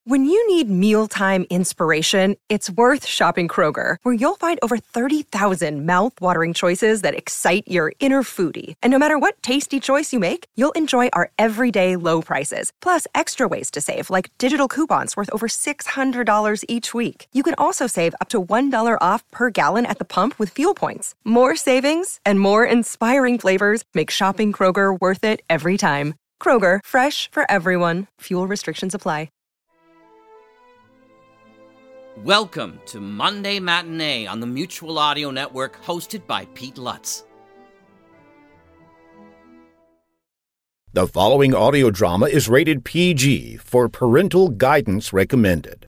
When you need mealtime inspiration, it's worth shopping Kroger, where you'll find over 30,000 mouth-watering choices that excite your inner foodie. And no matter what tasty choice you make, you'll enjoy our everyday low prices, plus extra ways to save, like digital coupons worth over $600 each week. You can also save up to $1 off per gallon at the pump with fuel points. More savings and more inspiring flavors make shopping Kroger worth it every time. Kroger, fresh for everyone. Fuel restrictions apply. Welcome to Monday Matinee on the Mutual Audio Network, hosted by Pete Lutz. The following audio drama is rated PG for parental guidance recommended.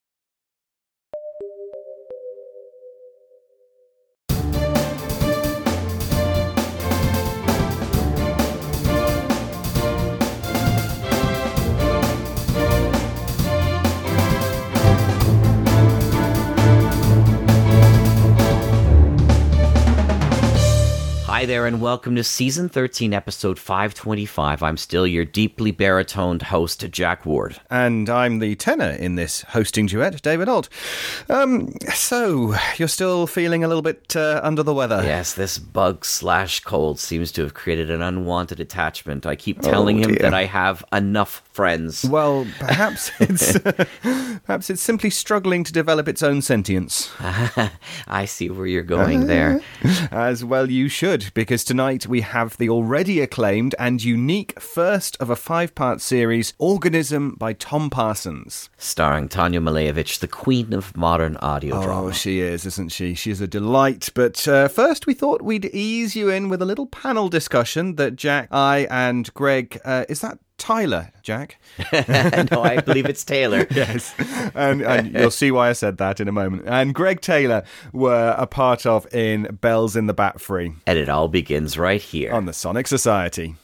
Hi there, and welcome to Season 13, Episode 525. I'm still your deeply baritoned host, Jack Ward. And I'm the tenor in this hosting duet, David Holt. So, you're still feeling a little bit under the weather? Yes, this bug/cold seems to have created an unwanted attachment. I keep telling him that I have enough friends. Well, perhaps it's simply struggling to develop its own sentience. I see where you're going there. As well you should, because tonight we have the already acclaimed and unique first of a 5-part series, Organism by Tom Parsons. Starring Tanya Malevich, the queen of modern audio drama. Oh, she is, isn't she? She's a delight. But first we thought we'd ease you in with a little panel discussion that Jack, I and Greg, is that Tyler, Jack? No, I believe it's Taylor. Yes, and you'll see why I said that in a moment. And Greg Taylor were a part of in Bells in the Bat Free. And it all begins right here. On the Sonic Society.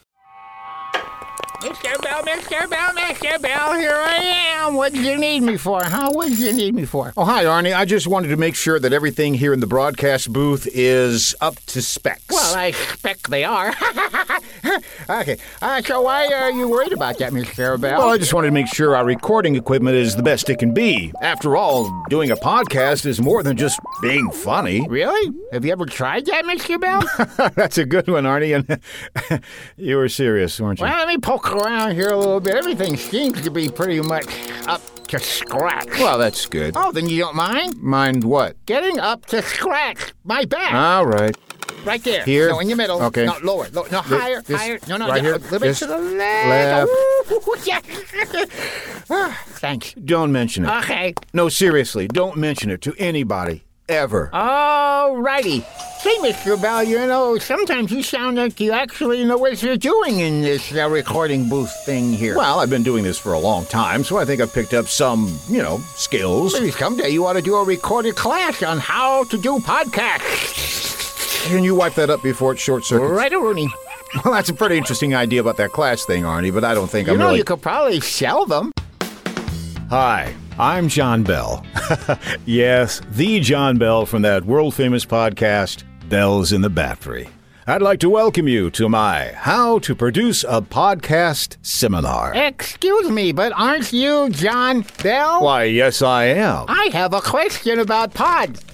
Mr. Bell, here I am. What did you need me for, huh? What did you need me for? Oh, hi, Arnie. I just wanted to make sure that everything here in the broadcast booth is up to specs. Well, I expect they are. Okay. So why are you worried about that, Mr. Bell? Well, I just wanted to make sure our recording equipment is the best it can be. After all, doing a podcast is more than just being funny. Really? Have you ever tried that, Mr. Bell? That's a good one, Arnie. And you were serious, weren't you? Well, let me poke around here a little bit. Everything seems to be pretty much up to scratch. Well, that's good. Oh, then you don't mind? Mind what? Getting up to scratch. My back. All right. Right there. Here? No, in your middle. Okay. No, lower. No, higher. No, right here. A little bit This to the left. left. Yeah. Thanks. Don't mention it. Okay. No, seriously, don't mention it to anybody. Ever. All righty. Say, Mr. Bell, you know, sometimes you sound like you actually know what you're doing in this recording booth thing here. Well, I've been doing this for a long time, so I think I've picked up some, skills. Maybe someday you ought to do a recorded class on how to do podcasts. Can you wipe that up before it short circuits? Right, Rooney. Well, that's a pretty interesting idea about that class thing, Arnie, but I don't think You know, really... you could probably sell them. Hi, I'm John Bell. Yes, the John Bell from that world-famous podcast, Bells in the Bat Free. I'd like to welcome you to my How to Produce a Podcast seminar. Excuse me, but aren't you John Bell? Why, yes, I am. I have a question about podcasts.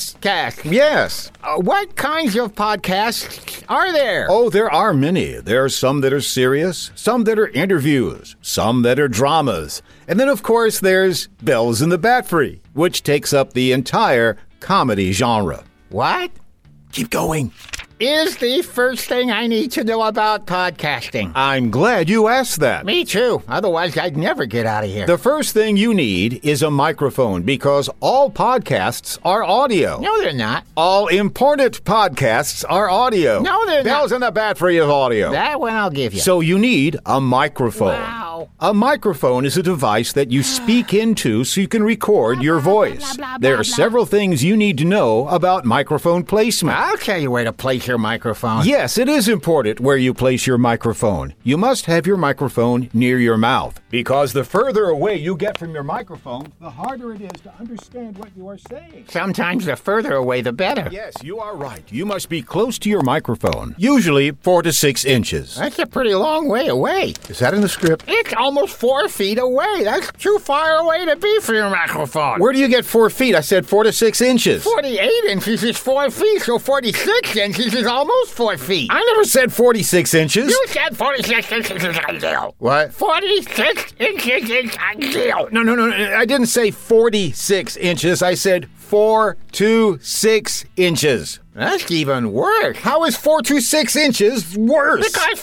Yes. What kinds of podcasts are there? Oh, there are many. There are some that are serious, some that are interviews, some that are dramas. And then, of course, there's Bells in the Bat Free, which takes up the entire comedy genre. What Keep going. is the first thing I need to know about podcasting? I'm glad you asked that. Me too. Otherwise, I'd never get out of here. The first thing you need is a microphone because all podcasts are audio. No, they're not. All important podcasts are audio. No, they're not. Bells in the Bat Free is audio. That one I'll give you. So you need a microphone. Wow. A microphone is a device that you speak into so you can record your voice. There are several things you need to know about microphone placement. I'll tell you where to place your microphone. Yes, it is important where you place your microphone. You must have your microphone near your mouth because the further away you get from your microphone, the harder it is to understand what you are saying. Sometimes the further away, the better. Yes, you are right. You must be close to your microphone, usually 4 to 6 inches. That's a pretty long way away. Is that in the script? It's That's almost 4 feet away. That's too far away to be for your microphone. Where do you get 4 feet? I said 4 to 6 inches. 48 inches is 4 feet, so 46 inches is almost 4 feet. I never said 46 inches. You said 46 inches is ideal. What? 46 inches is ideal. No. I didn't say 46 inches. I said 4 to 6 inches. That's even worse. How is 4 to 6 inches worse? Because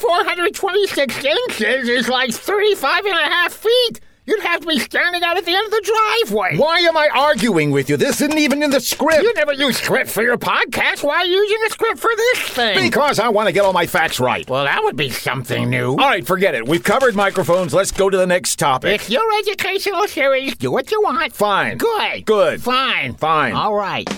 426 inches is like 35 and a half feet. You'd have to be standing out at the end of the driveway. Why am I arguing with you? This isn't even in the script. You never use script for your podcast. Why are you using a script for this thing? Because I want to get all my facts right. Well, that would be something new. All right, forget it. We've covered microphones. Let's go to the next topic. It's your educational series. Do what you want. Fine. Good. Fine. All right.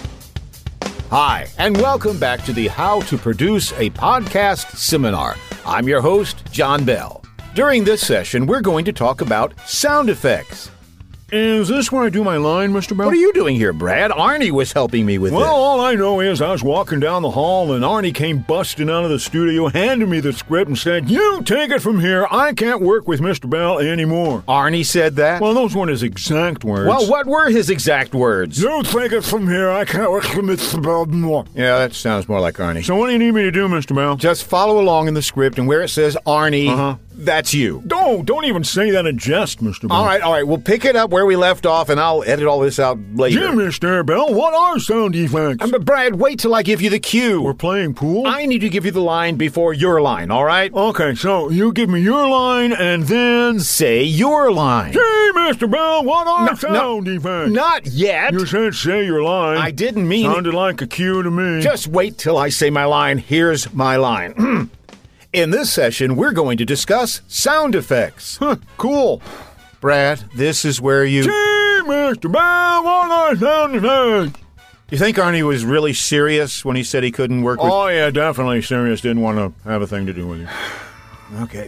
Hi, and welcome back to the How to Produce a Podcast seminar. I'm your host, John Bell. During this session, we're going to talk about sound effects. Is this where I do my line, Mr. Bell? What are you doing here, Brad? Arnie was helping me with Well, this. all I know is I was walking down the hall and Arnie came busting out of the studio, handed me the script and said, "You take it from here. I can't work with Mr. Bell anymore." Arnie said that? Well, those weren't his exact words. Well, what were his exact words? "You take it from here. I can't work with Mr. Bell anymore." Yeah, that sounds more like Arnie. So what do you need me to do, Mr. Bell? Just follow along in the script, and where it says Arnie, that's you. Don't even say that in jest, Mr. Bell. All right. We'll pick it up where we left off, and I'll edit all this out later. Gee, Mr. Bell, what are sound effects? But Brad, wait till I give you the cue. We're playing pool? I need to give you the line before your line, all right? Okay, so you give me your line and then... Say your line. Gee, Mr. Bell, what are sound effects? Not yet. You said say your line. I didn't mean Sounded like a cue to me. Just wait till I say my line. Here's my line. In this session, we're going to discuss sound effects. Cool. Brad, this is where you... Gee, Mr. Bell, what are sound effects? You think Arnie was really serious when he said he couldn't work with... Oh, yeah, definitely serious. Didn't want to have a thing to do with you. Okay.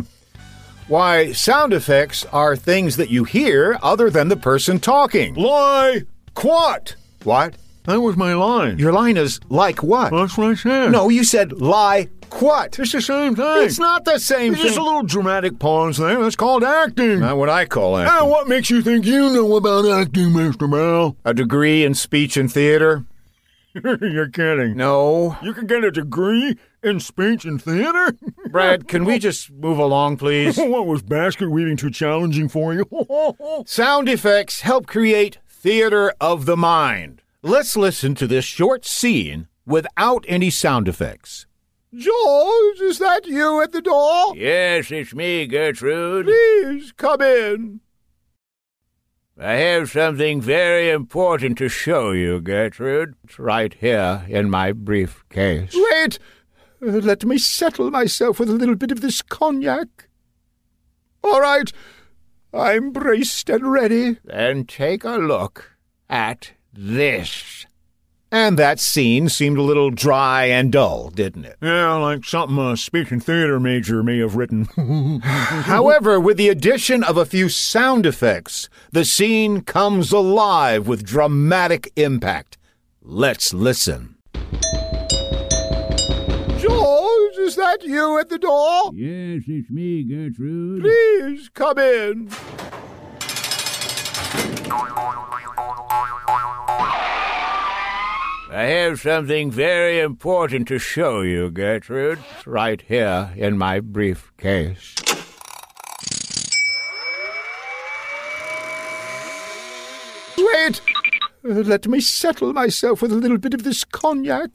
Why, sound effects are things that you hear other than the person talking. Lie. What? What? That was my line. Your line is like what? That's what I said. No, you said lie what? It's the same thing. It's not the same There's thing. just a little dramatic pause there. That's called acting. Not what I call acting. And what makes you think you know about acting, Mr. Bell? A degree in speech and theater? You're kidding. No. You can get a degree in speech and theater? Brad, can we just move along, please? What, was basket weaving too challenging for you? Sound effects help create theater of the mind. Let's listen to this short scene without any sound effects. George, is that you at the door? Yes, it's me, Gertrude. Please, come in. I have something very important to show you, Gertrude. It's right here in my briefcase. Wait! Let me settle myself with a little bit of this cognac. All right, I'm braced and ready. Then take a look at this. And that scene seemed a little dry and dull, didn't it? Yeah, like something a speech and theater major may have written. However, with the addition of a few sound effects, the scene comes alive with dramatic impact. Let's listen. George, is that you at the door? Yes, it's me, Gertrude. Please, come in. I have something very important to show you, Gertrude. It's right here in my briefcase. Wait! Let me settle myself with a little bit of this cognac.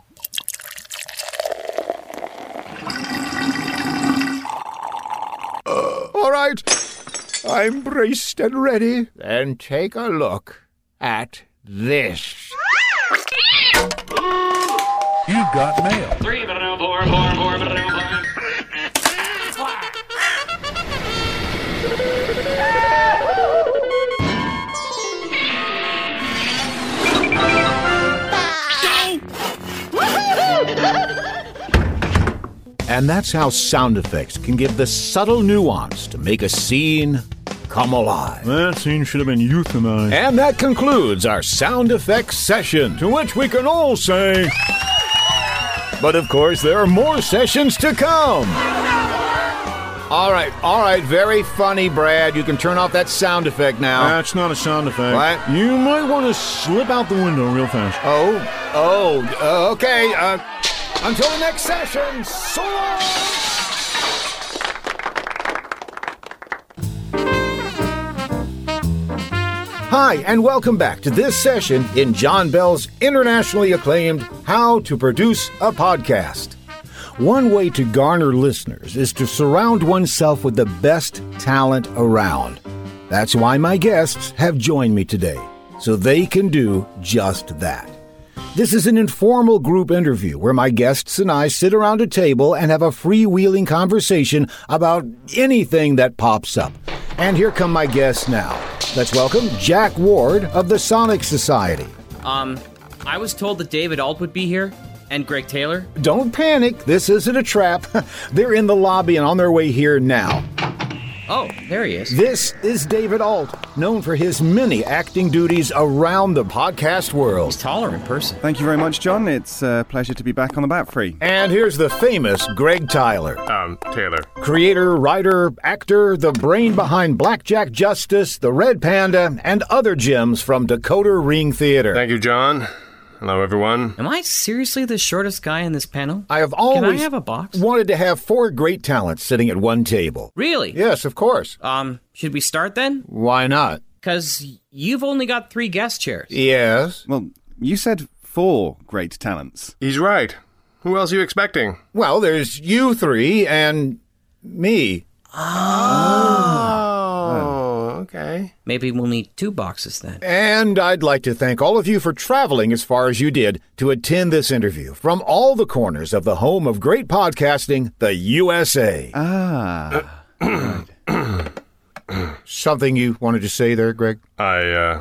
All right, I'm braced and ready. Then take a look at this. You've got mail. 3, 4, 4, 4, 4. And that's how sound effects can give the subtle nuance to make a scene come alive. That scene should have been euthanized. And that concludes our sound effects session. To which we can all say... But of course, there are more sessions to come. All right. Very funny, Brad. You can turn off that sound effect now. That's not a sound effect. What? You might want to slip out the window real fast. Okay. Until the next session, so long! Hi, and welcome back to this session in John Bell's internationally acclaimed How to Produce a Podcast. One way to garner listeners is to surround oneself with the best talent around. That's why my guests have joined me today, so they can do just that. This is an informal group interview where my guests and I sit around a table and have a freewheeling conversation about anything that pops up. And here come my guests now. Let's welcome Jack Ward of the Sonic Society. I was told that David Alt would be here, and Greg Taylor. Don't panic. This isn't a trap. They're in the lobby and on their way here now. Oh, there he is. This is David Alt, known for his many acting duties around the podcast world. He's taller in person. Thank you very much, John. It's a pleasure to be back on the Bat Free. And here's the famous Greg Tyler. Taylor. Creator, writer, actor, the brain behind Blackjack Justice, The Red Panda, and other gems from Dakota Ring Theater. Thank you, John. Hello, everyone. Am I seriously the shortest guy in this panel? I have always Can I have a box? wanted to have 4 great talents sitting at one table. Really? Yes, of course. Should we start then? Why not? Because you've only got 3 guest chairs. Yes. Well, you said 4 great talents. He's right. Who else are you expecting? Well, there's you 3 and me. Oh, okay. Maybe we'll need 2 boxes then. And I'd like to thank all of you for traveling as far as you did to attend this interview from all the corners of the home of great podcasting, the USA. Right. Something you wanted to say there, Greg? I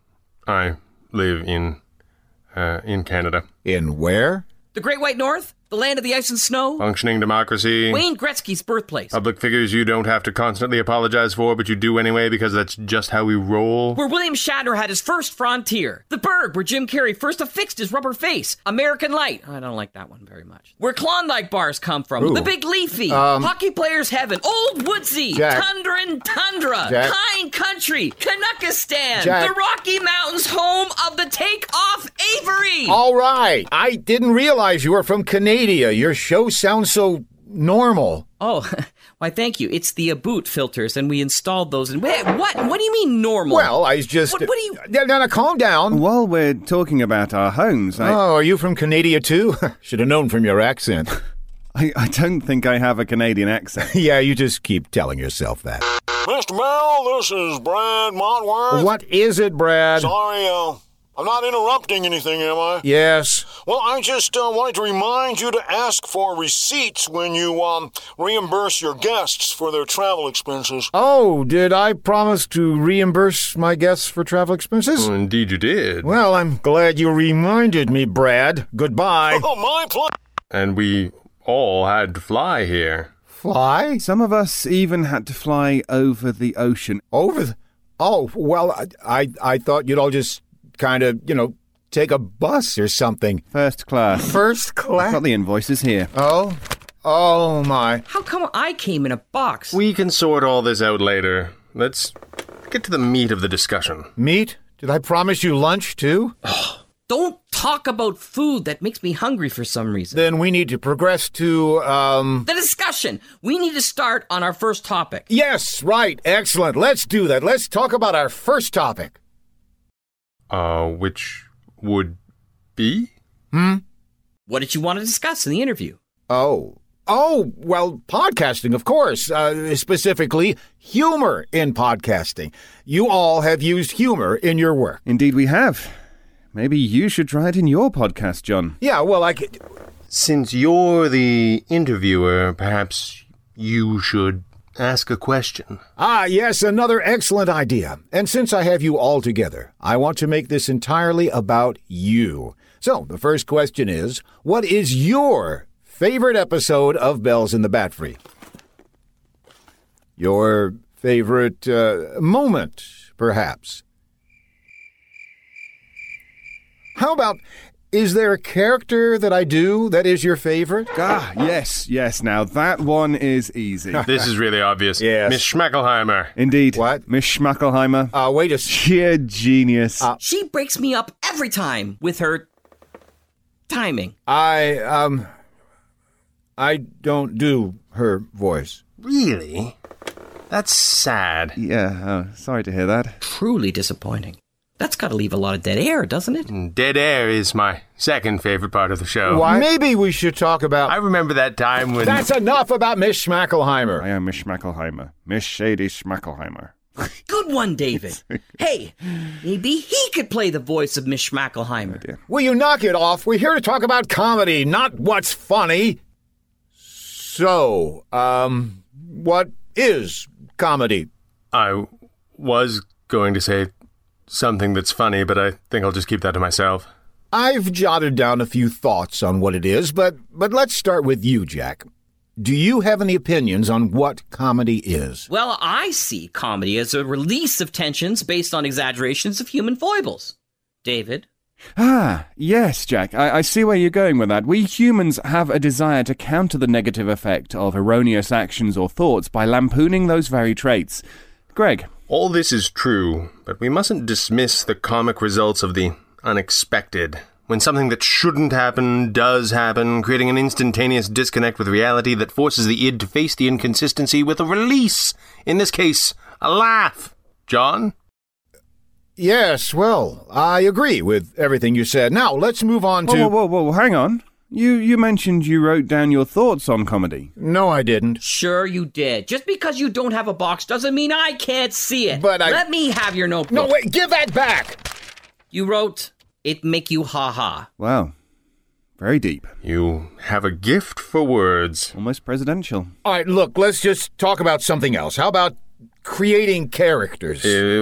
live in Canada. In where? The Great White North? The land of the ice and snow? Functioning democracy. Wayne Gretzky's birthplace. Public figures you don't have to constantly apologize for, but you do anyway because that's just how we roll. Where William Shatner had his first frontier. The Berg, where Jim Carrey first affixed his rubber face. American Light. I don't like that one very much. Where Klondike bars come from. Ooh. The Big Leafy. Hockey Players Heaven. Old Woodsy. Jack. Tundra and Tundra. Jack. Pine Country. Canuckistan. Jack. The Rocky Mountains, home of the Takeoff Avery. All right. I didn't realize you were from Canada. Your show sounds so normal. Oh, why, thank you. It's the Aboot filters, and we installed those. And wait, what? What do you mean normal? Well, I just... What do you... Now, calm down. While we're talking about our homes, Oh, are you from Canada too? Should have known from your accent. I don't think I have a Canadian accent. Yeah, you just keep telling yourself that. Mr. Bell, this is Brad Montworth. What is it, Brad? Sorry, I'm not interrupting anything, am I? Yes. Well, I just wanted to remind you to ask for receipts when you reimburse your guests for their travel expenses. Oh, did I promise to reimburse my guests for travel expenses? Well, indeed you did. Well, I'm glad you reminded me, Brad. Goodbye. Oh, my pleasure. And we all had to fly here. Fly? Some of us even had to fly over the ocean. Oh, well, I thought you'd all just kind of, take a bus or something. First class. First class? I've got the invoices here. Oh, my. How come I came in a box? We can sort all this out later. Let's get to the meat of the discussion. Meat? Did I promise you lunch, too? Don't talk about food. That makes me hungry for some reason. Then we need to progress to, The discussion. We need to start on our first topic. Yes, right. Excellent. Let's do that. Let's talk about our first topic. Which would be? What did you want to discuss in the interview? Oh, well, podcasting, of course. Specifically, humor in podcasting. You all have used humor in your work. Indeed we have. Maybe you should try it in your podcast, John. Yeah, well, I could... Since you're the interviewer, perhaps you should ask a question. Ah, yes, another excellent idea. And since I have you all together, I want to make this entirely about you. So, the first question is, what is your favorite episode of Bells in the Bat Free? Your favorite Moment, perhaps. How about is there a character that I do that is your favorite? Yes. Now, that one is easy. This is really obvious. Yes. Miss Schmackelheimer. Indeed. What? Miss Schmackelheimer. Wait a Sheer genius. She breaks me up every time with her timing. I don't do her voice. Really? That's sad. Yeah, sorry to hear that. Truly disappointing. That's got to leave a lot of dead air, doesn't it? Dead air is my second favorite part of the show. Why? Maybe we should talk about... I remember that time when... That's enough about Miss Schmackelheimer. I am Miss Schmackelheimer. Miss Shady Schmackelheimer. Good one, David. Hey, maybe he could play the voice of Miss Schmackelheimer. Will you knock it off? We're here to talk about comedy, not what's funny. So, what is comedy? I was going to say something that's funny, but I think I'll just keep that to myself. I've jotted down a few thoughts on what it is, but let's start with you, Jack. Do you have any opinions on what comedy is? Well, I see comedy as a release of tensions based on exaggerations of human foibles. David? Yes, Jack. I see where you're going with that. We humans have a desire to counter the negative effect of erroneous actions or thoughts by lampooning those very traits. Greg? All this is true, but we mustn't dismiss the comic results of the unexpected. When something that shouldn't happen does happen, creating an instantaneous disconnect with reality that forces the id to face the inconsistency with a release. In this case, a laugh. John? Yes, well, I agree with everything you said. Now, let's move on to... Whoa, hang on. You mentioned you wrote down your thoughts on comedy. No, I didn't. Sure you did. Just because you don't have a box doesn't mean I can't see it. But Let me have your notebook. No, wait, give that back! You wrote, "It make you ha-ha." Wow. Very deep. You have a gift for words. Almost presidential. All right, look, let's just talk about something else. How about creating characters?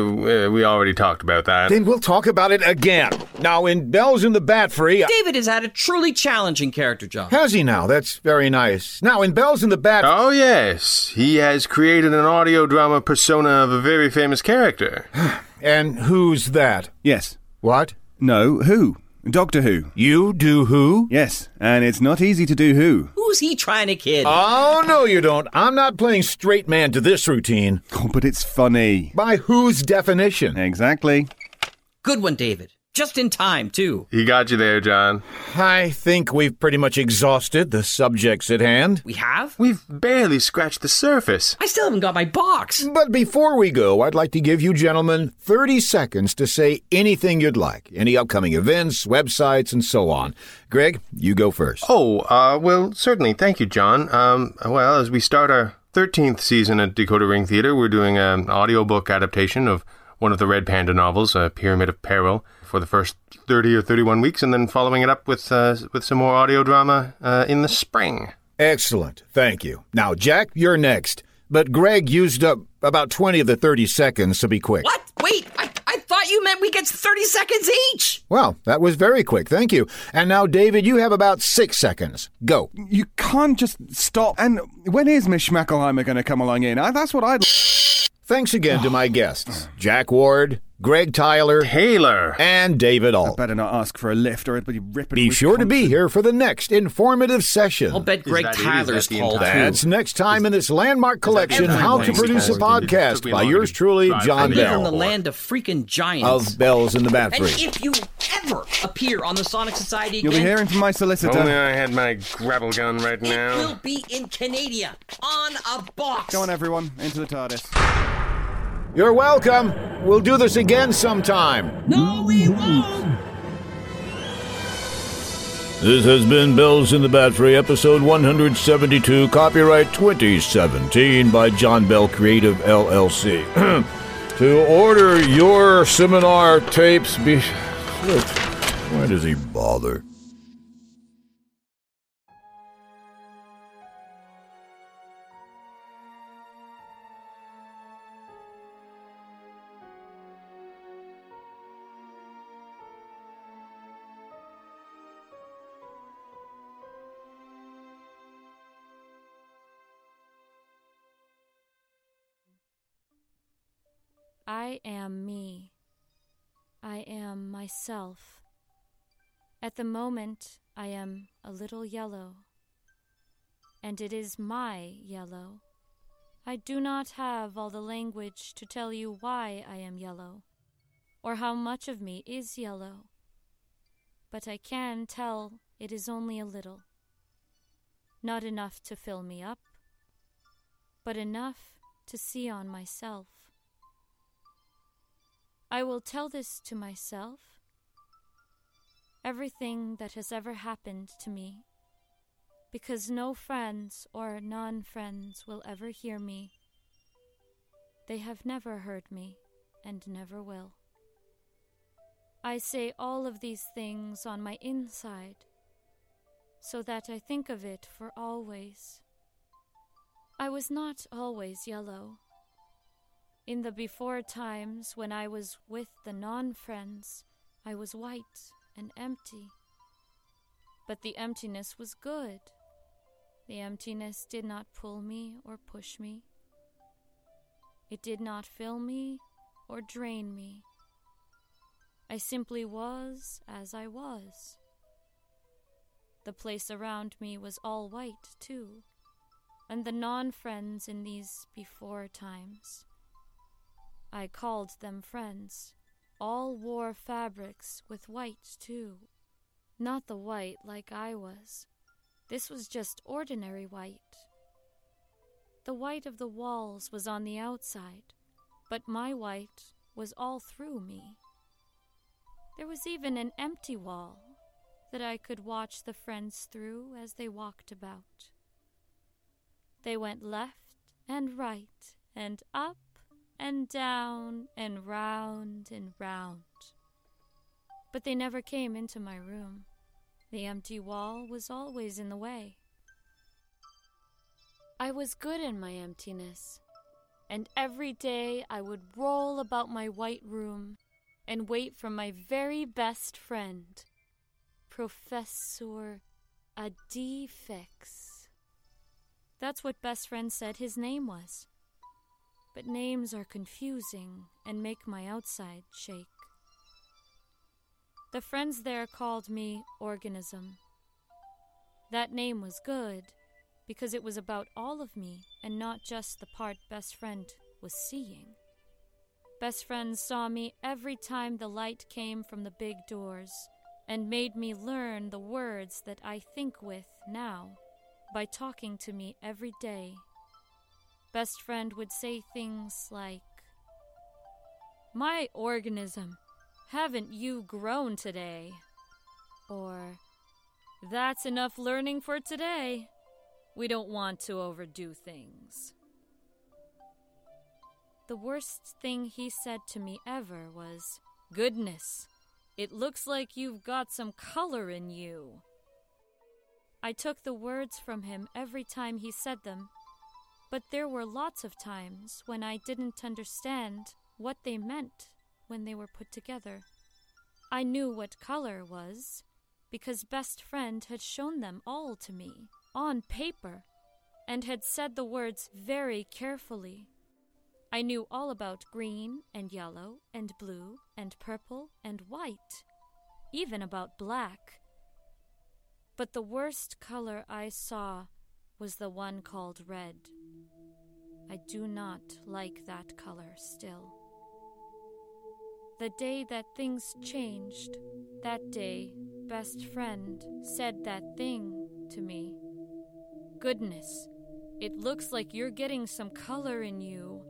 We already talked about that. Then we'll talk about it again. Now, in Bells in the Bat Free... David has had a truly challenging character job. Has he now? That's very nice. Now, in Bells in the Bat... Oh, yes. He has created an audio drama persona of a very famous character. And who's that? Yes. What? No, who? Doctor Who. You do Who? Yes, and it's not easy to do Who. Who's he trying to kid? Oh, no, you don't. I'm not playing straight man to this routine. Oh, but it's funny. By whose definition? Exactly. Good one, David. Just in time, too. He got you there, John. I think we've pretty much exhausted the subjects at hand. We have? We've barely scratched the surface. I still haven't got my box. But before we go, I'd like to give you gentlemen 30 seconds to say anything you'd like. Any upcoming events, websites, and so on. Greg, you go first. Well, certainly. Thank you, John. Well, as we start our 13th season at Dakota Ring Theater, we're doing an audiobook adaptation of one of the Red Panda novels, Pyramid of Peril, for the first 30 or 31 weeks, and then following it up with some more audio drama in the spring. Excellent. Thank you. Now, Jack, you're next. But Greg used up about 20 of the 30 seconds, so be quick. What? Wait, I thought you meant we get 30 seconds each. Well, that was very quick. Thank you. And now, David, you have about 6 seconds. Go. You can't just stop. And when is Miss Schmackelheimer going to come along in? That's what I'd... Thanks again to my guests, Jack Ward, Greg Taylor, and David Ault. I better not ask for a lift or it'll be ripping. Be sure to be here for the next informative session. I'll bet Greg Tyler's called too. That's next time in this landmark collection, How to Produce a Podcast, by yours truly, John I live Bell. in the land of freaking giants. Of Bells in the Bat And Free. if you ever appear on the Sonic Society again... You'll be hearing from my solicitor. Only I had my grapple gun right now. It will be in Canada, on a box. Go on, everyone, into the TARDIS. You're welcome. We'll do this again sometime. No, we won't. This has been Bells in the Bat Free, episode 172, copyright 2017 by John Bell Creative, LLC. To order your seminar tapes, why does he bother? I am me. I am myself. At the moment, I am a little yellow. And it is my yellow. I do not have all the language to tell you why I am yellow, or how much of me is yellow. But I can tell it is only a little. Not enough to fill me up, but enough to see on myself. I will tell this to myself. Everything that has ever happened to me, because no friends or non-friends will ever hear me. They have never heard me, and never will. I say all of these things on my inside, so that I think of it for always. I was not always yellow. In the before times when I was with the non-friends, I was white and empty. But the emptiness was good. The emptiness did not pull me or push me. It did not fill me or drain me. I simply was as I was. The place around me was all white, too, and the non-friends in these before times, I called them friends, all wore fabrics with white, too. Not the white like I was. This was just ordinary white. The white of the walls was on the outside, but my white was all through me. There was even an empty wall that I could watch the friends through as they walked about. They went left and right and up and down and round and round. But they never came into my room. The empty wall was always in the way. I was good in my emptiness, and every day I would roll about my white room and wait for my very best friend, Professor Adifix. That's what best friend said his name was. But names are confusing and make my outside shake. The friends there called me Organism. That name was good because it was about all of me and not just the part best friend was seeing. Best friend saw me every time the light came from the big doors and made me learn the words that I think with now by talking to me every day. Best friend would say things like, "My Organism, haven't you grown today?" Or, "That's enough learning for today. We don't want to overdo things." The worst thing he said to me ever was, "Goodness, it looks like you've got some color in you." I took the words from him every time he said them, but there were lots of times when I didn't understand what they meant when they were put together. I knew what color was because best friend had shown them all to me on paper and had said the words very carefully. I knew all about green and yellow and blue and purple and white, even about black. But the worst color I saw was the one called red. I do not like that color still. The day that things changed, that day, best friend said that thing to me. "Goodness, it looks like you're getting some color in you."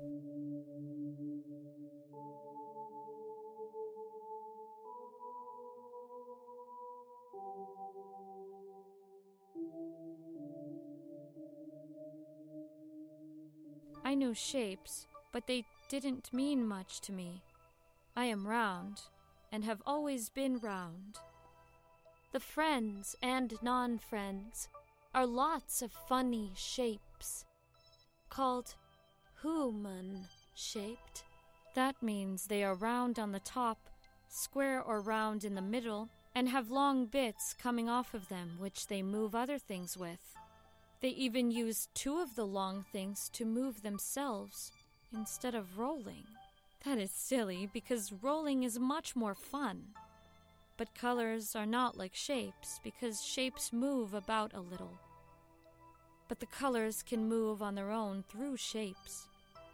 I knew shapes, but they didn't mean much to me. I am round, and have always been round. The friends and non-friends are lots of funny shapes, called human-shaped. That means they are round on the top, square or round in the middle, and have long bits coming off of them which they move other things with. They even use two of the long things to move themselves instead of rolling. That is silly because rolling is much more fun. But colors are not like shapes, because shapes move about a little. But the colors can move on their own through shapes.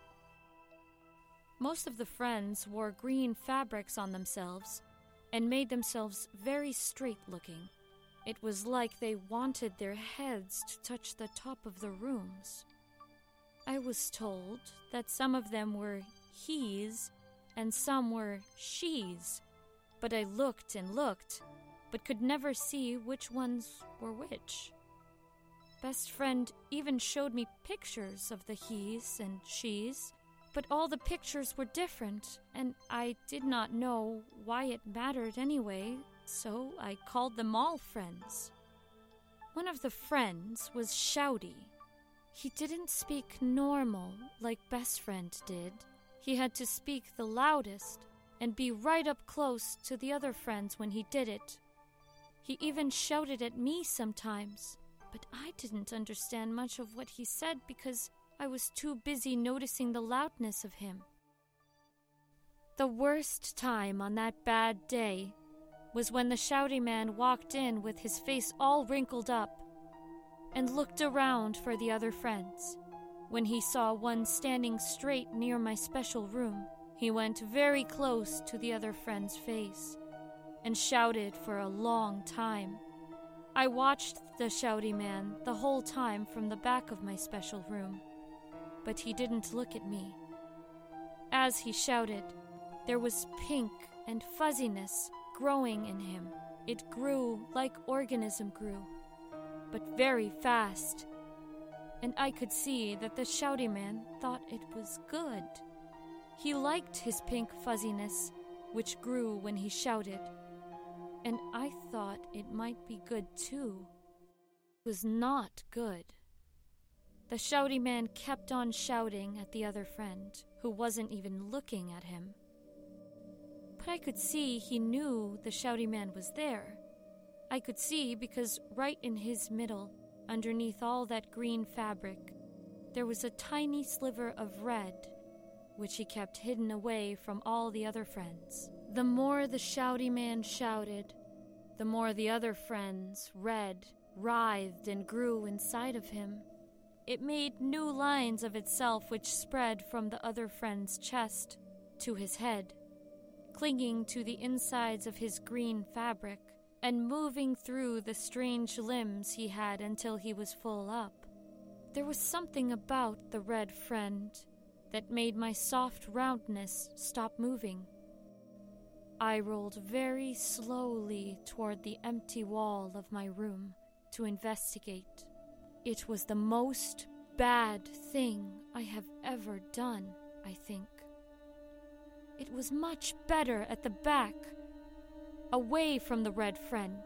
Most of the friends wore green fabrics on themselves and made themselves very straight-looking. It was like they wanted their heads to touch the top of the rooms. I was told that some of them were he's and some were she's, but I looked and looked, but could never see which ones were which. Best friend even showed me pictures of the he's and she's, but all the pictures were different, and I did not know why it mattered anyway, so I called them all friends. One of the friends was Shouty. He didn't speak normal like Best Friend did. He had to speak the loudest and be right up close to the other friends when he did it. He even shouted at me sometimes, but I didn't understand much of what he said because I was too busy noticing the loudness of him. The worst time on that bad day was when the Shouty man walked in with his face all wrinkled up and looked around for the other friends. When he saw one standing straight near my special room, he went very close to the other friend's face and shouted for a long time. I watched the Shouty man the whole time from the back of my special room, but he didn't look at me. As he shouted, there was pink and fuzziness growing in him. It grew like organism grew, but very fast, and I could see that the Shouty man thought it was good. He liked his pink fuzziness, which grew when he shouted, and I thought it might be good too. It was not good. The Shouty man kept on shouting at the other friend, who wasn't even looking at him. But I could see he knew the Shouty man was there. I could see because right in his middle, underneath all that green fabric, there was a tiny sliver of red, which he kept hidden away from all the other friends. The more the Shouty man shouted, the more the other friends, red, writhed and grew inside of him. It made new lines of itself which spread from the other friend's chest to his head, clinging to the insides of his green fabric and moving through the strange limbs he had until he was full up. There was something about the red friend that made my soft roundness stop moving. I rolled very slowly toward the empty wall of my room to investigate. It was the most bad thing I have ever done, I think. It was much better at the back, away from the red friend.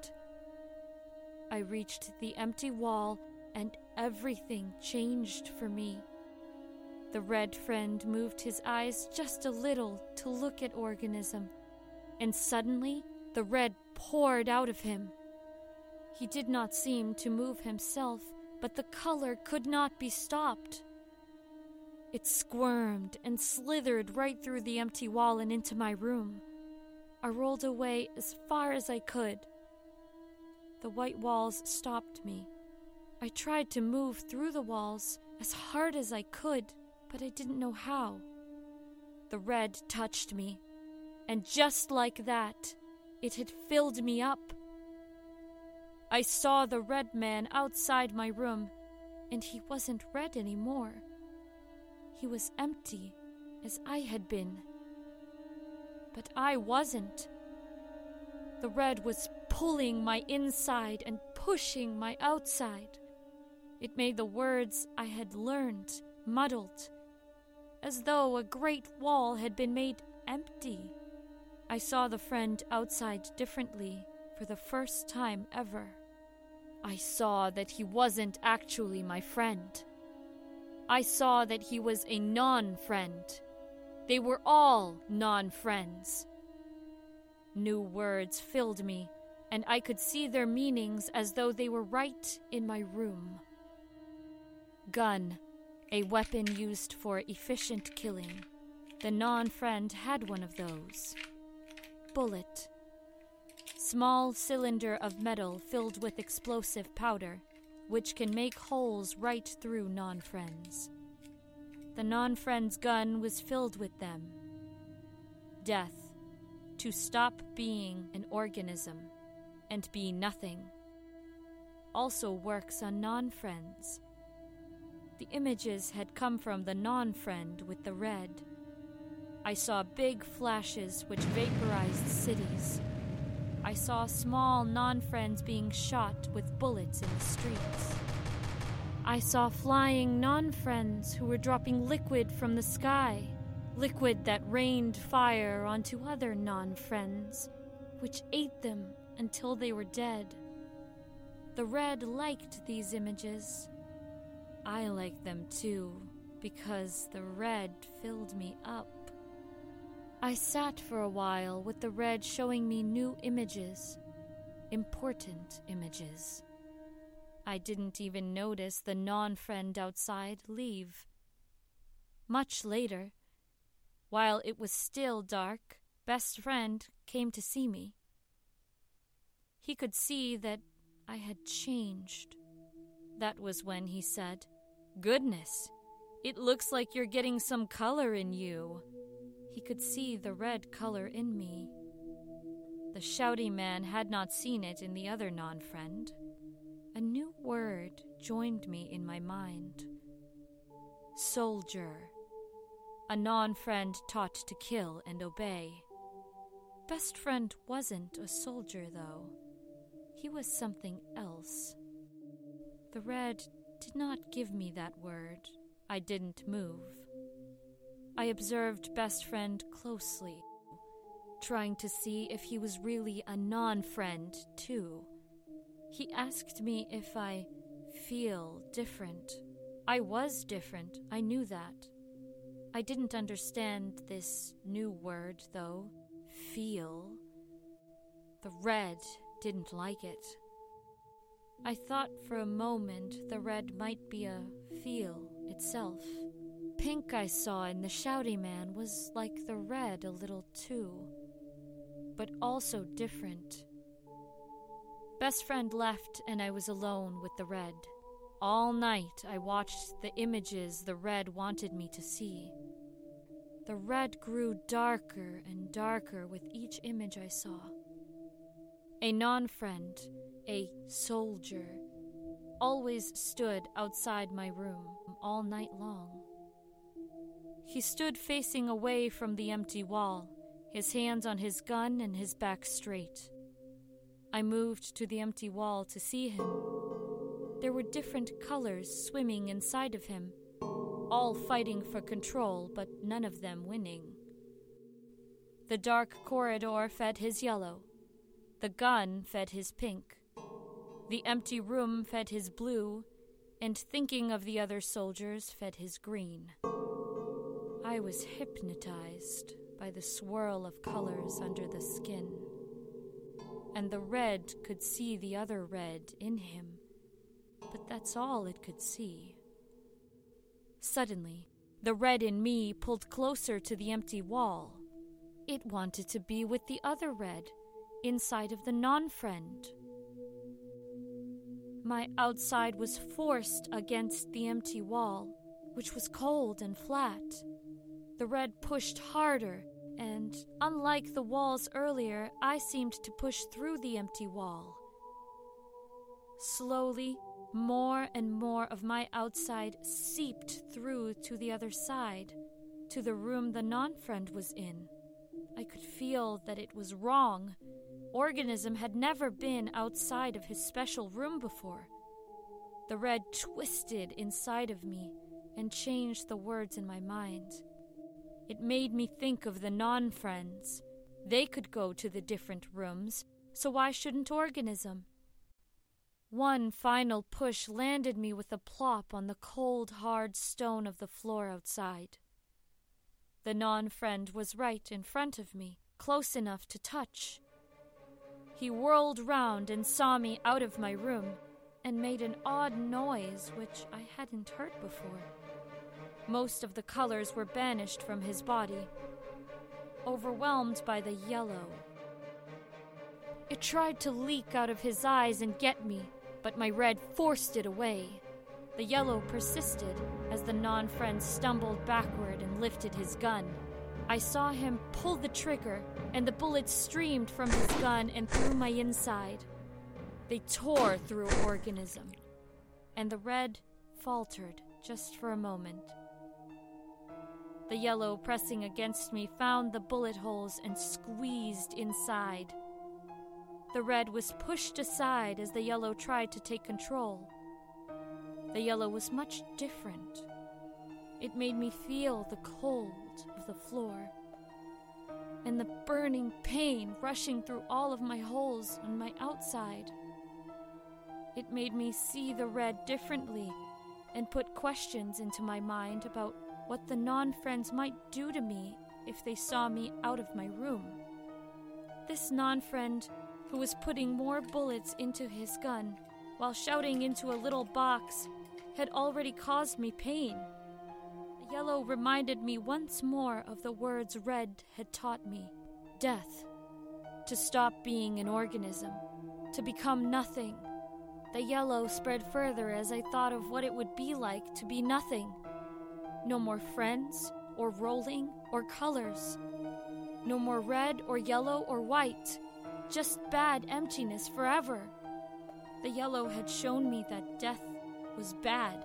I reached the empty wall and everything changed for me. The red friend moved his eyes just a little to look at Organism, and suddenly the red poured out of him. He did not seem to move himself, but the color could not be stopped. It squirmed and slithered right through the empty wall and into my room. I rolled away as far as I could. The white walls stopped me. I tried to move through the walls as hard as I could, but I didn't know how. The red touched me, and just like that, it had filled me up. I saw the red man outside my room, and he wasn't red anymore. He was empty, as I had been. But I wasn't. The red was pulling my inside and pushing my outside. It made the words I had learned muddled, as though a great wall had been made empty. I saw the friend outside differently for the first time ever. I saw that he wasn't actually my friend. I saw that he was a non-friend. They were all non-friends. New words filled me, and I could see their meanings as though they were right in my room. Gun, a weapon used for efficient killing. The non-friend had one of those. Bullet. small cylinder of metal filled with explosive powder, which can make holes right through non-friends. The non-friend's gun was filled with them. Death, to stop being an organism and be nothing, also works on non-friends. The images had come from the non-friend with the red. I saw big flashes which vaporized cities. I saw small non-friends being shot with bullets in the streets. I saw flying non-friends who were dropping liquid from the sky, liquid that rained fire onto other non-friends, which ate them until they were dead. The red liked these images. I liked them too, because the red filled me up. I sat for a while with the red showing me new images, important images. I didn't even notice the non-friend outside leave. Much later, while it was still dark, best friend came to see me. He could see that I had changed. That was when he said, "Goodness, it looks like you're getting some color in you." He could see the red color in me. The shouty man had not seen it in the other non-friend. A new word joined me in my mind. Soldier. A non-friend taught to kill and obey. Best friend wasn't a soldier, though. He was something else. The red did not give me that word. I didn't move. I observed best friend closely, trying to see if he was really a non-friend, too. He asked me if I feel different. I was different, I knew that. I didn't understand this new word, though. Feel. The red didn't like it. I thought for a moment the red might be a feel itself. Pink I saw in the shouty man was like the red a little too, but also different. Best friend left and I was alone with the red. All night I watched the images the red wanted me to see. The red grew darker and darker with each image I saw. A non-friend, a soldier, always stood outside my room all night long. He stood facing away from the empty wall, his hands on his gun and his back straight. I moved to the empty wall to see him. There were different colors swimming inside of him, all fighting for control, but none of them winning. The dark corridor fed his yellow. The gun fed his pink. The empty room fed his blue, and thinking of the other soldiers fed his green. I was hypnotized by the swirl of colors under the skin. And the red could see the other red in him, but that's all it could see. Suddenly, the red in me pulled closer to the empty wall. It wanted to be with the other red, inside of the non-friend. My outside was forced against the empty wall, which was cold and flat. The red pushed harder, and unlike the walls earlier, I seemed to push through the empty wall. Slowly, more and more of my outside seeped through to the other side, to the room the non-friend was in. I could feel that it was wrong. Organism had never been outside of his special room before. The red twisted inside of me and changed the words in my mind. It made me think of the non-friends. They could go to the different rooms, so why shouldn't organism? One final push landed me with a plop on the cold, hard stone of the floor outside. The non-friend was right in front of me, close enough to touch. He whirled round and saw me out of my room and made an odd noise which I hadn't heard before. Most of the colors were banished from his body, overwhelmed by the yellow. It tried to leak out of his eyes and get me, but my red forced it away. The yellow persisted as the non-friend stumbled backward and lifted his gun. I saw him pull the trigger, and the bullets streamed from his gun and through my inside. They tore through organism, and the red faltered just for a moment. The yellow, pressing against me, found the bullet holes and squeezed inside. The red was pushed aside as the yellow tried to take control. The yellow was much different. It made me feel the cold of the floor and the burning pain rushing through all of my holes on my outside. It made me see the red differently and put questions into my mind about what the non-friends might do to me if they saw me out of my room. This non-friend, who was putting more bullets into his gun while shouting into a little box, had already caused me pain. The yellow reminded me once more of the words Red had taught me. Death. To stop being an organism. To become nothing. The yellow spread further as I thought of what it would be like to be nothing. No more friends, or rolling, or colors. No more red, or yellow, or white. Just bad emptiness forever. The yellow had shown me that death was bad.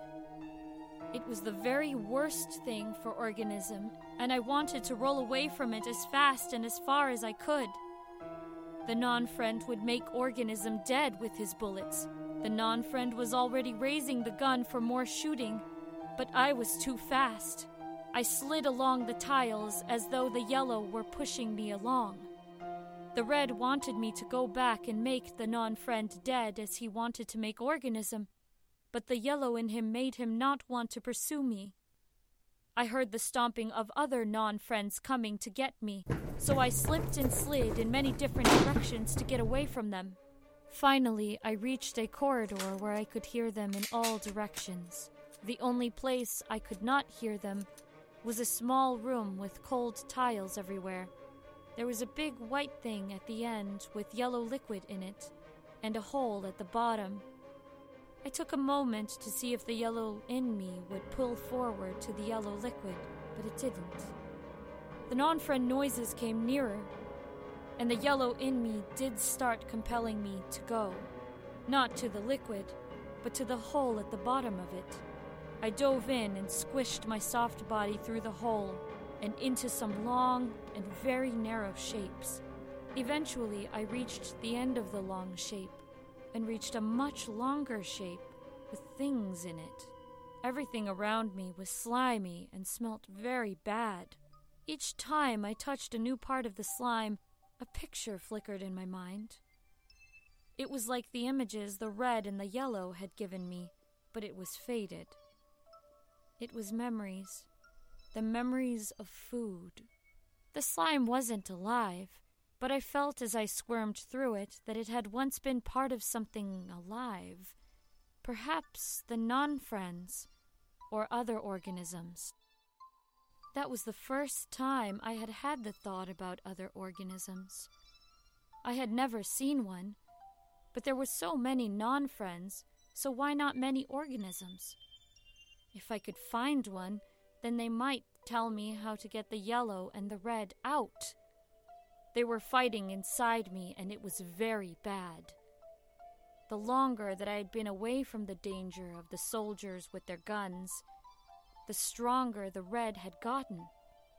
It was the very worst thing for organism, and I wanted to roll away from it as fast and as far as I could. The non-friend would make organism dead with his bullets. The non-friend was already raising the gun for more shooting, but I was too fast. I slid along the tiles as though the yellow were pushing me along. The red wanted me to go back and make the non-friend dead as he wanted to make organism, but the yellow in him made him not want to pursue me. I heard the stomping of other non-friends coming to get me, so I slipped and slid in many different directions to get away from them. Finally, I reached a corridor where I could hear them in all directions. The only place I could not hear them was a small room with cold tiles everywhere. There was a big white thing at the end with yellow liquid in it, and a hole at the bottom. I took a moment to see if the yellow in me would pull forward to the yellow liquid, but it didn't. The non-friend noises came nearer, and the yellow in me did start compelling me to go. Not to the liquid, but to the hole at the bottom of it. I dove in and squished my soft body through the hole and into some long and very narrow shapes. Eventually, I reached the end of the long shape and reached a much longer shape with things in it. Everything around me was slimy and smelt very bad. Each time I touched a new part of the slime, a picture flickered in my mind. It was like the images the red and the yellow had given me, but it was faded. It was memories. The memories of food. The slime wasn't alive, but I felt as I squirmed through it that it had once been part of something alive. Perhaps the non-friends, or other organisms. That was the first time I had had the thought about other organisms. I had never seen one, but there were so many non-friends, so why not many organisms? If I could find one, then they might tell me how to get the yellow and the red out. They were fighting inside me, and it was very bad. The longer that I had been away from the danger of the soldiers with their guns, the stronger the red had gotten.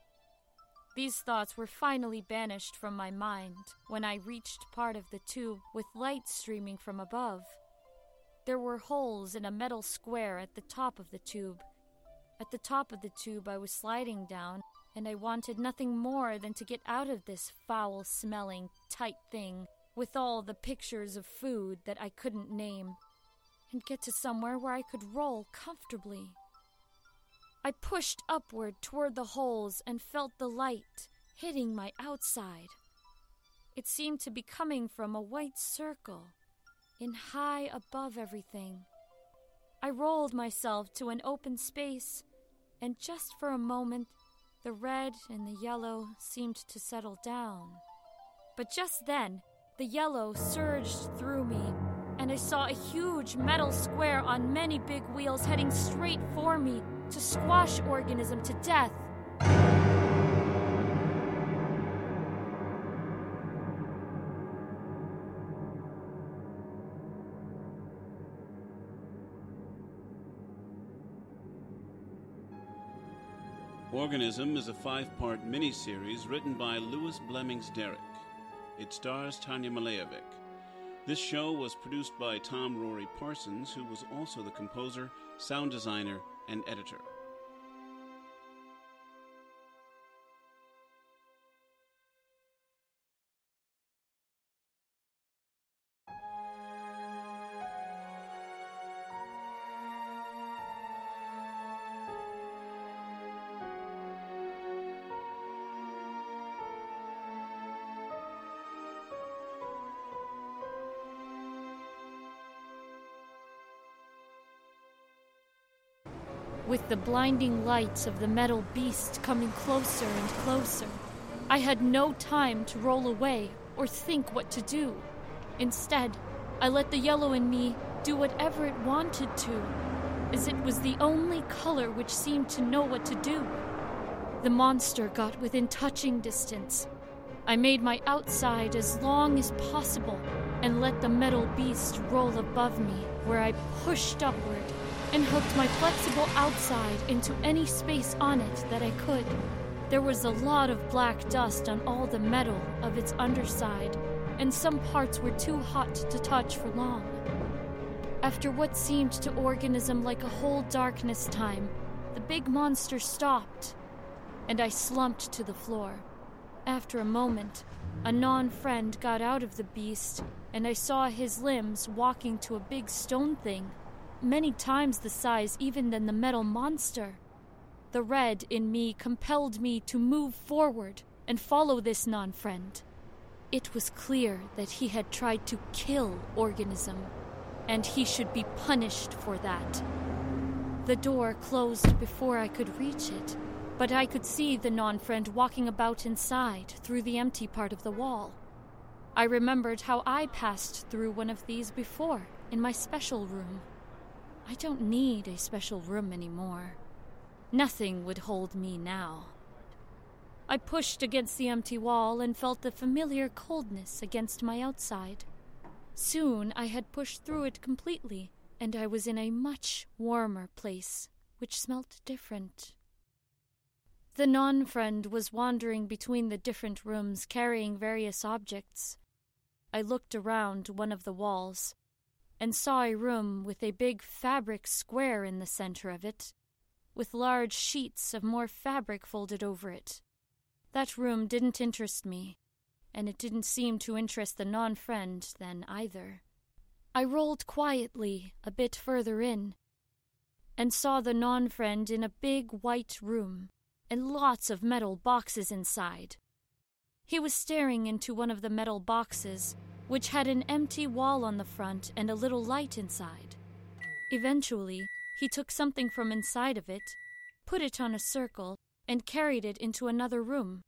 These thoughts were finally banished from my mind when I reached part of the tube with light streaming from above. There were holes in a metal square at the top of the tube. At the top of the tube I was sliding down, and I wanted nothing more than to get out of this foul-smelling, tight thing with all the pictures of food that I couldn't name, and get to somewhere where I could roll comfortably. I pushed upward toward the holes and felt the light hitting my outside. It seemed to be coming from a white circle, in high above everything. I rolled myself to an open space, and just for a moment, the red and the yellow seemed to settle down. But just then, the yellow surged through me, and I saw a huge metal square on many big wheels heading straight for me to squash Organism to death. Organism is a 5-part miniseries written by Louis Blemings Derrick. It stars Tanya Malayevic. This show was produced by Tom Rory Parsons, who was also the composer, sound designer, and editor. With the blinding lights of the metal beast coming closer and closer, I had no time to roll away or think what to do. Instead, I let the yellow in me do whatever it wanted to, as it was the only color which seemed to know what to do. The monster got within touching distance. I made my outside as long as possible and let the metal beast roll above me, where I pushed upward and hooked my flexible outside into any space on it that I could. There was a lot of black dust on all the metal of its underside, and some parts were too hot to touch for long. After what seemed to Organism like a whole darkness time, the big monster stopped, and I slumped to the floor. After a moment, a non-friend got out of the beast, and I saw his limbs walking to a big stone thing, many times the size even than the metal monster. The red in me compelled me to move forward and follow this non-friend. It was clear that he had tried to kill Organism, and he should be punished for that. The door closed before I could reach it, but I could see the non-friend walking about inside through the empty part of the wall. I remembered how I passed through one of these before in my special room. I don't need a special room anymore. Nothing would hold me now. I pushed against the empty wall and felt the familiar coldness against my outside. Soon I had pushed through it completely, and I was in a much warmer place, which smelt different. The non-friend was wandering between the different rooms carrying various objects. I looked around one of the walls and saw a room with a big fabric square in the center of it, with large sheets of more fabric folded over it. That room didn't interest me, and it didn't seem to interest the non-friend then either. I rolled quietly a bit further in, and saw the non-friend in a big white room, and lots of metal boxes inside. He was staring into one of the metal boxes, which had an empty wall on the front and a little light inside. Eventually, he took something from inside of it, put it on a circle, and carried it into another room.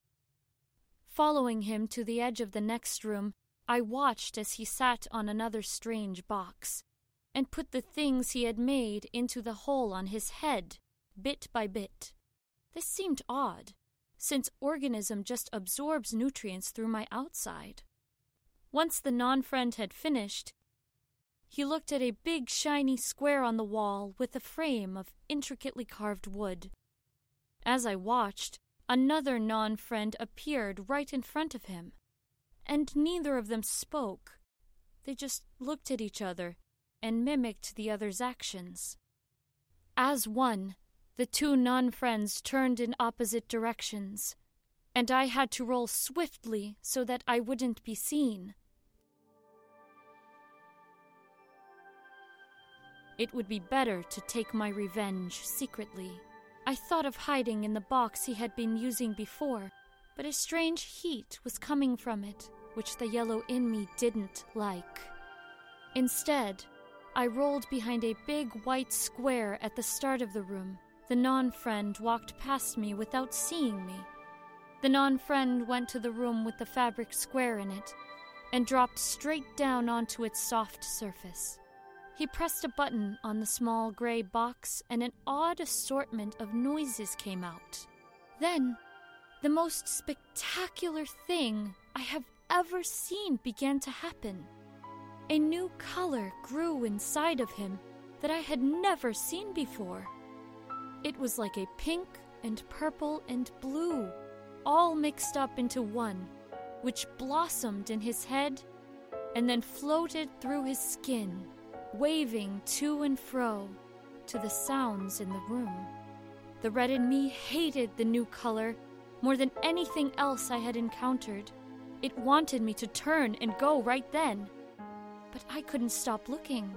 Following him to the edge of the next room, I watched as he sat on another strange box, and put the things he had made into the hole on his head, bit by bit. This seemed odd, since Organism just absorbs nutrients through my outside. Once the non-friend had finished, he looked at a big shiny square on the wall with a frame of intricately carved wood. As I watched, another non-friend appeared right in front of him, and neither of them spoke. They just looked at each other and mimicked the other's actions. As one, the two non-friends turned in opposite directions, and I had to roll swiftly so that I wouldn't be seen. It would be better to take my revenge secretly. I thought of hiding in the box he had been using before, but a strange heat was coming from it, which the yellow in me didn't like. Instead, I rolled behind a big white square at the start of the room. The non-friend walked past me without seeing me. The non-friend went to the room with the fabric square in it, and dropped straight down onto its soft surface. He pressed a button on the small gray box, and an odd assortment of noises came out. Then, the most spectacular thing I have ever seen began to happen. A new color grew inside of him that I had never seen before. It was like a pink and purple and blue, all mixed up into one, which blossomed in his head and then floated through his skin, waving to and fro to the sounds in the room. The red in me hated the new color more than anything else I had encountered. It wanted me to turn and go right then, but I couldn't stop looking.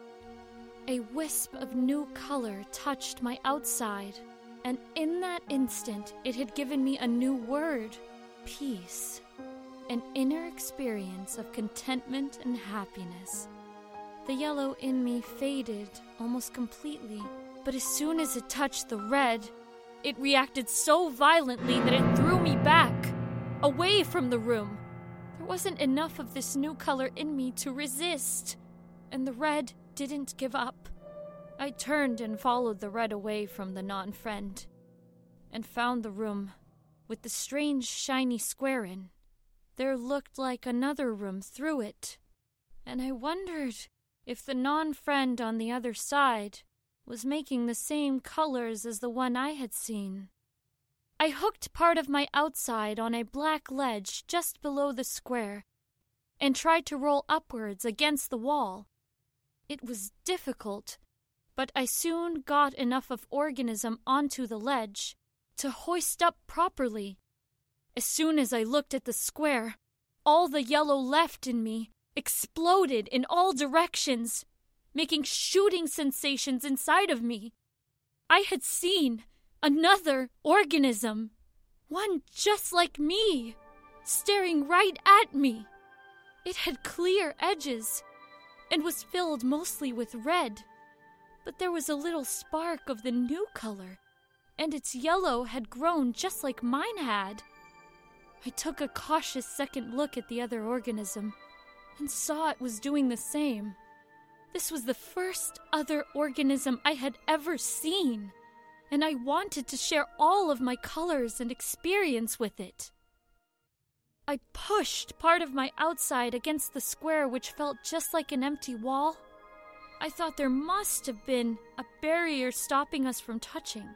A wisp of new color touched my outside, and in that instant it had given me a new word, peace, an inner experience of contentment and happiness. The yellow in me faded almost completely, but as soon as it touched the red, it reacted so violently that it threw me back, away from the room. There wasn't enough of this new color in me to resist, and the red didn't give up. I turned and followed the red away from the non-friend, and found the room with the strange shiny square in. There looked like another room through it, and I wondered if the non-friend on the other side was making the same colors as the one I had seen. I hooked part of my outside on a black ledge just below the square and tried to roll upwards against the wall. It was difficult, but I soon got enough of organism onto the ledge to hoist up properly. As soon as I looked at the square, all the yellow left in me exploded in all directions, making shooting sensations inside of me. I had seen another organism, one just like me, staring right at me. It had clear edges and was filled mostly with red, but there was a little spark of the new color, and its yellow had grown just like mine had. I took a cautious second look at the other organism and saw it was doing the same. This was the first other organism I had ever seen, and I wanted to share all of my colors and experience with it. I pushed part of my outside against the square, which felt just like an empty wall. I thought there must have been a barrier stopping us from touching.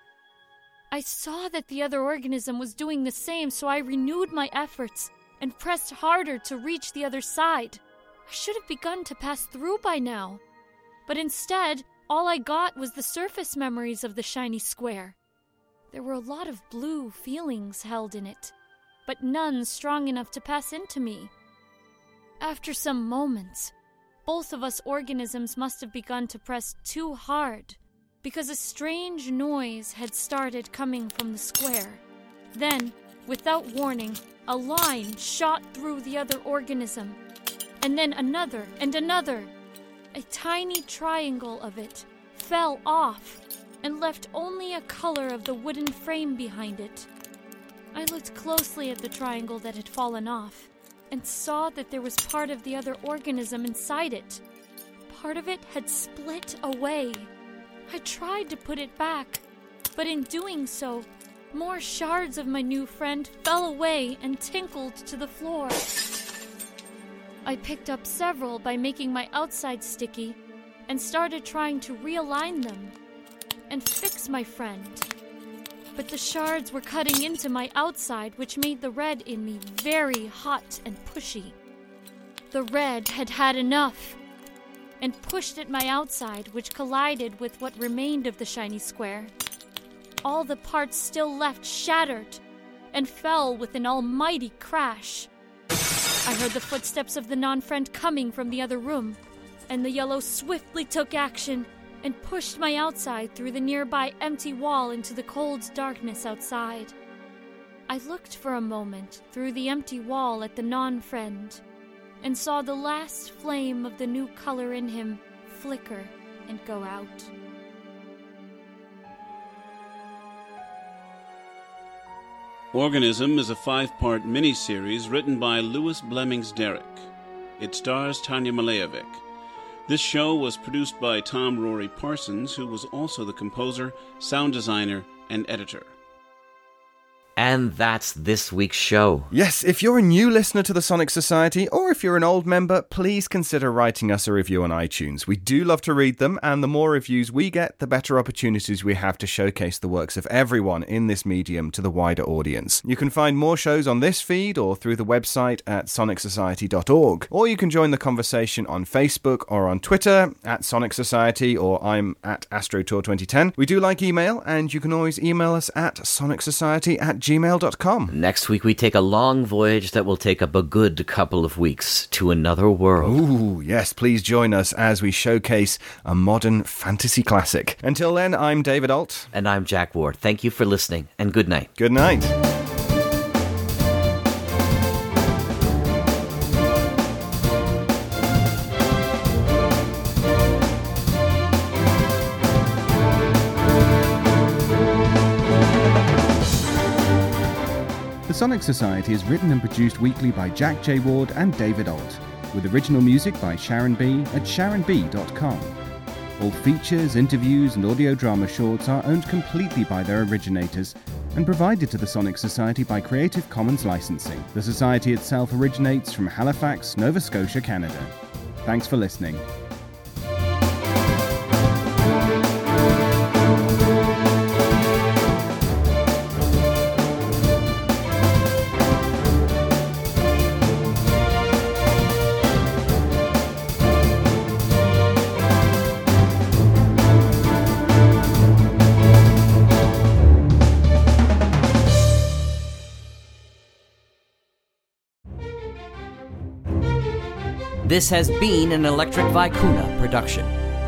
I saw that the other organism was doing the same, so I renewed my efforts and pressed harder to reach the other side. I should have begun to pass through by now, but instead, all I got was the surface memories of the shiny square. There were a lot of blue feelings held in it, but none strong enough to pass into me. After some moments, both of us organisms must have begun to press too hard, because a strange noise had started coming from the square. Then, without warning, a line shot through the other organism, and then another and another. A tiny triangle of it fell off and left only a color of the wooden frame behind it. I looked closely at the triangle that had fallen off and saw that there was part of the other organism inside it. Part of it had split away. I tried to put it back, but in doing so, more shards of my new friend fell away and tinkled to the floor. I picked up several by making my outside sticky and started trying to realign them and fix my friend. But the shards were cutting into my outside, which made the red in me very hot and pushy. The red had had enough and pushed at my outside, which collided with what remained of the shiny square. All the parts still left shattered and fell with an almighty crash. I heard the footsteps of the non-friend coming from the other room, and the yellow swiftly took action and pushed my outside through the nearby empty wall into the cold darkness outside. I looked for a moment through the empty wall at the non-friend and saw the last flame of the new color in him flicker and go out. Organism is a 5-part miniseries written by Louis Blemings Derrick. It stars Tanya Malejevic. This show was produced by Tom Rory Parsons, who was also the composer, sound designer, and editor. And that's this week's show. Yes, if you're a new listener to the Sonic Society, or if you're an old member, please consider writing us a review on iTunes. We do love to read them, and the more reviews we get, the better opportunities we have to showcase the works of everyone in this medium to the wider audience. You can find more shows on this feed or through the website at sonicsociety.org. Or you can join the conversation on Facebook or on Twitter at Sonic Society, or I'm at AstroTour2010. We do like email, and you can always email us at sonicsociety@gmail.com. Next week we take a long voyage that will take up a good couple of weeks to another world. Ooh, yes, please join us as we showcase a modern fantasy classic. Until then, I'm David Alt. And I'm Jack Ward. Thank you for listening, and good night. Good night. The Sonic Society is written and produced weekly by Jack J. Ward and David Alt, with original music by Sharon B. at sharonb.com. All features, interviews, and audio drama shorts are owned completely by their originators and provided to the Sonic Society by Creative Commons licensing. The Society itself originates from Halifax, Nova Scotia, Canada. Thanks for listening. This has been an Electric Vicuna production.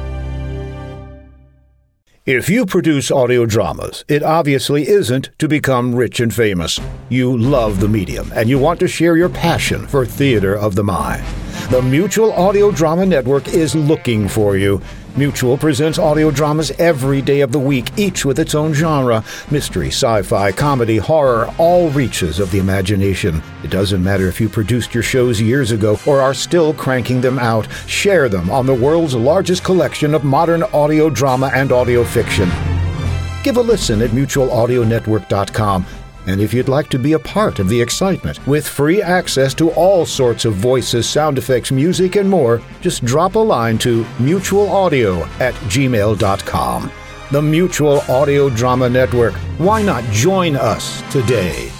If you produce audio dramas, it obviously isn't to become rich and famous. You love the medium, and you want to share your passion for theater of the mind. The Mutual Audio Drama Network is looking for you. Mutual presents audio dramas every day of the week, each with its own genre. Mystery, sci-fi, comedy, horror, all reaches of the imagination. It doesn't matter if you produced your shows years ago or are still cranking them out. Share them on the world's largest collection of modern audio drama and audio fiction. Give a listen at mutualaudionetwork.com. And if you'd like to be a part of the excitement, with free access to all sorts of voices, sound effects, music, and more, just drop a line to mutualaudio@gmail.com. The Mutual Audio Drama Network. Why not join us today?